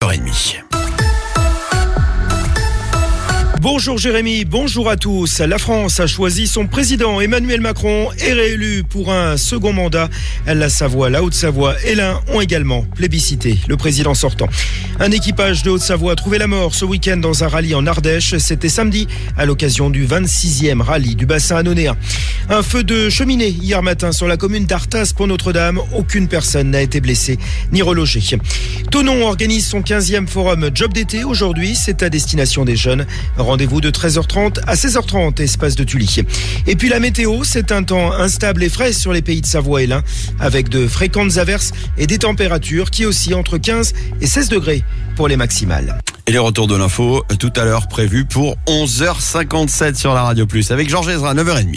9h30. Bonjour Jérémy, bonjour à tous. La France a choisi son président. Emmanuel Macron est réélu pour un second mandat. La Savoie, la Haute-Savoie et l'Ain ont également plébiscité le président sortant. Un équipage de Haute-Savoie a trouvé la mort ce week-end dans un rallye en Ardèche. C'était samedi à l'occasion du 26e rallye du bassin annonéen. Un feu de cheminée hier matin sur la commune d'Artas pour Notre-Dame. Aucune personne n'a été blessée ni relogée. Thonon organise son 15e forum Job d'été. Aujourd'hui, c'est à destination des jeunes. Rendez-vous de 13h30 à 16h30, espace de Tully. Et puis la météo, c'est un temps instable et frais sur les pays de Savoie et l'Ain, avec de fréquentes averses et des températures qui oscillent entre 15 et 16 degrés pour les maximales. Et les retours de l'info, tout à l'heure prévus pour 11h57 sur la Radio Plus avec Georges Ezra, 9h30.